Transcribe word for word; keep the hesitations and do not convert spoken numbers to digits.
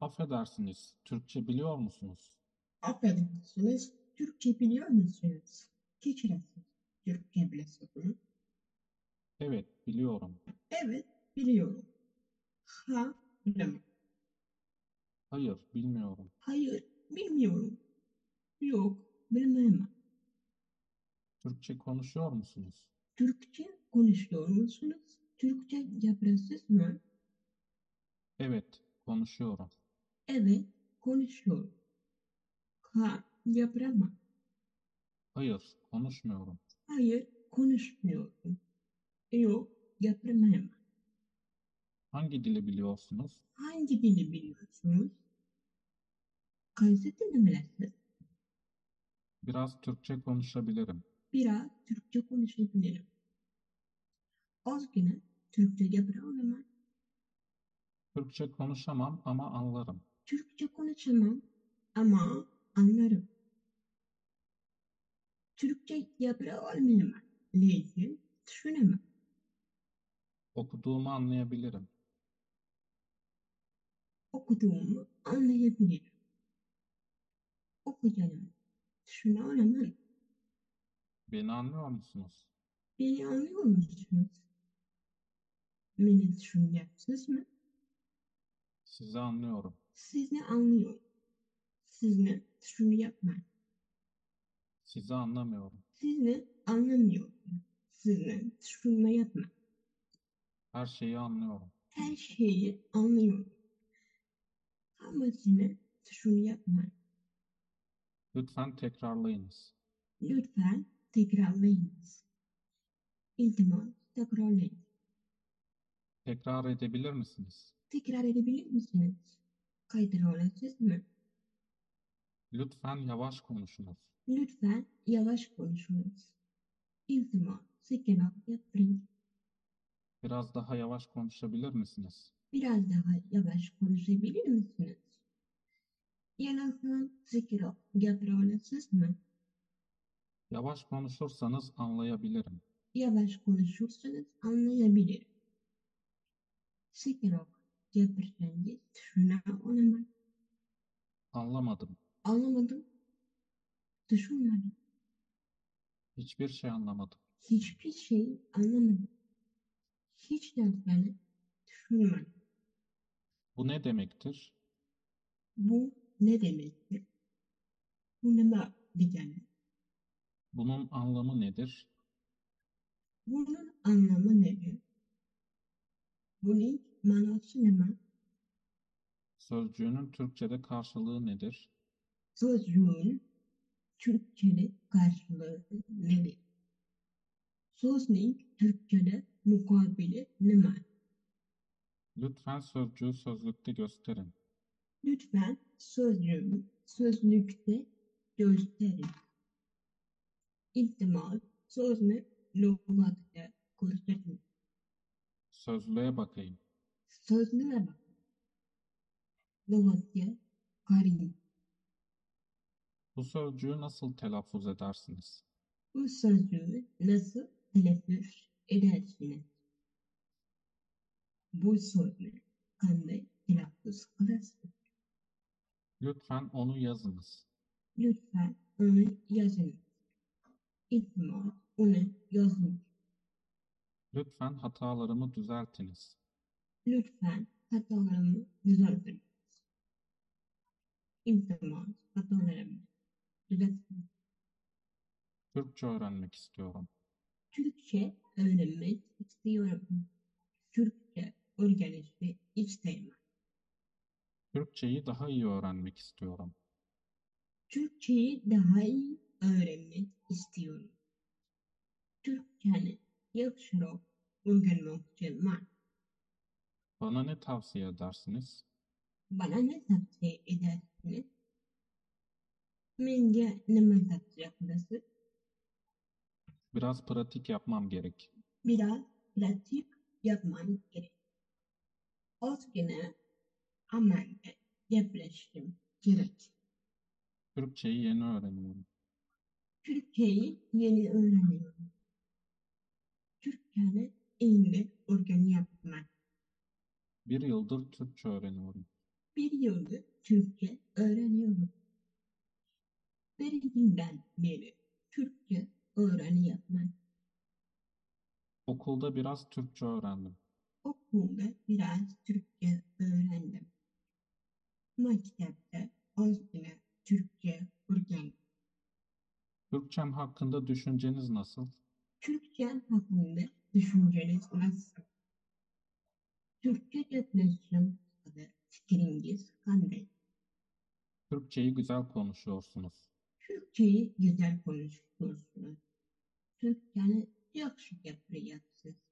Affedersiniz, Türkçe biliyor musunuz? Affedersiniz, Türkçe biliyor musunuz? Geçiresiniz. Türkçe biliyorsunuz. Evet, biliyorum. Evet, biliyorum. Ha, bilemem. Hayır, bilmiyorum. Hayır, bilmiyorum. Yok, bilmem. Türkçe konuşuyor musunuz? Türkçe konuşuyor musunuz? Türkçe yapıyorsunuz mu? Evet, konuşuyorum. Evet, konuşuyorum. Ha, yapamam. Hayır, konuşmuyorum. Hayır, konuşmuyorum. Yok, yapamam. Hangi dili biliyorsunuz? Hangi dili biliyorsunuz? Kayseri mi bilirsiniz? Biraz Türkçe konuşabilirim. Biraz Türkçe konuşabilirim. Az güne Türkçe yapıyorum. Türkçe konuşamam ama anlarım. Türkçe konuşamam ama anlarım. Türkçe yapıyorum. Lakin düşünemem. Okuduğumu anlayabilirim. Okuduğumu anlayabilirim. Okuyacağım. Düşünemem. Beni anlıyor musunuz? Beni anlıyor musunuz? Beni düşüneceksiniz mi? Sizi anlıyorum. Siz ne anlıyor? Siz ne düşünüyorlar? Sizi anlamıyorum. Siz ne anlamıyor? Siz ne düşünüyorlar? Her şeyi anlıyorum. Her şeyi anlıyorum. Ama siz düşünüyorlar. Lütfen tekrarlayınız. Lütfen tekrarlayınız. İltimas tekrarlayın. Tekrar edebilir misiniz? Tekrar edebilir misiniz? Kaydıracaksınız mı? Lütfen yavaş konuşunuz. Lütfen yavaş konuşunuz. İltimas tekrar yapın. Biraz daha yavaş konuşabilir misiniz? Biraz daha yavaş konuşabilir misiniz? Yanılsın tekrar yapacaksınız mı? Yavaş konuşursanız anlayabilirim. Yavaş konuşursanız anlayabilirim. Tekrar yaparsanız şuna olamaz. Anlamadım. Anlamadım, düşünmedim. Hiçbir şey anlamadım. Hiçbir şey anlamadım. Hiç derslerini düşünmedim. Bu ne demektir? Bu ne demektir? Bu ne diyeceğim? Bunun anlamı nedir? Bunun anlamı nedir? Bunun manası ne? Sözcüğünün Türkçe'de karşılığı nedir? Sözcüğün Türkçe'de karşılığı nedir? Sözlük Türkçe'de mukabili ne? Lütfen sözcüğü sözlükte gösterin. Lütfen sözcüğü sözlükte gösterin. İltimas sözlük lügatte gösterin. Sözlüğe bakayım. Sözlüğe bak. Lügatte karın. Bu sözcüğü nasıl telaffuz edersiniz? Bu sözcüğü nasıl telaffuz edersiniz? Bu sözcüğü kanday telaffuz kılarsınız? Lütfen onu yazınız. Lütfen onu yazınız. İltimas onu yazınız. Lütfen hatalarımı düzeltiniz. Lütfen hatalarımı düzeltiniz. İltimas hatalarımı düzeltiniz. Türkçe öğrenmek istiyorum. Türkçe öğrenmek istiyorum. Türkçe öğrenişi isterim. Türkçeyi daha iyi öğrenmek istiyorum. Türkçeyi daha iyi öğrenmek istiyorum. Türkçe'ni yakışırak öğrenmek için var. Bana ne tavsiye edersiniz? Bana ne tavsiye edersiniz? Bence ne tavsiye edersiniz? Biraz pratik yapmam gerek. Biraz pratik yapman gerek. Az güne amelde yerleştim gerek. Türkçeyi yeni öğreniyorum. Türkçeyi yeni öğreniyorum. Türkçe'ni iyi öğren yapmak. Bir yıldır Türkçe öğreniyorum. Bir yıldır Türkçe öğreniyorum. Bir günden beri Türkçe öğreniyorum ben. Okulda biraz Türkçe öğrendim. Okulda biraz Türkçe öğrendim. Mektepte az yine Türkçe öğrendim. Türkçem hakkında düşünceniz nasıl? Türkçe hakkında düşünceniz nasıl? Türkçe depresyon hakkında fikriniz qanday? Türkçeyi güzel konuşuyorsunuz. Türkçeyi güzel konuşuyorsunuz. Türkçəni yaxşı gətirəcəksiniz.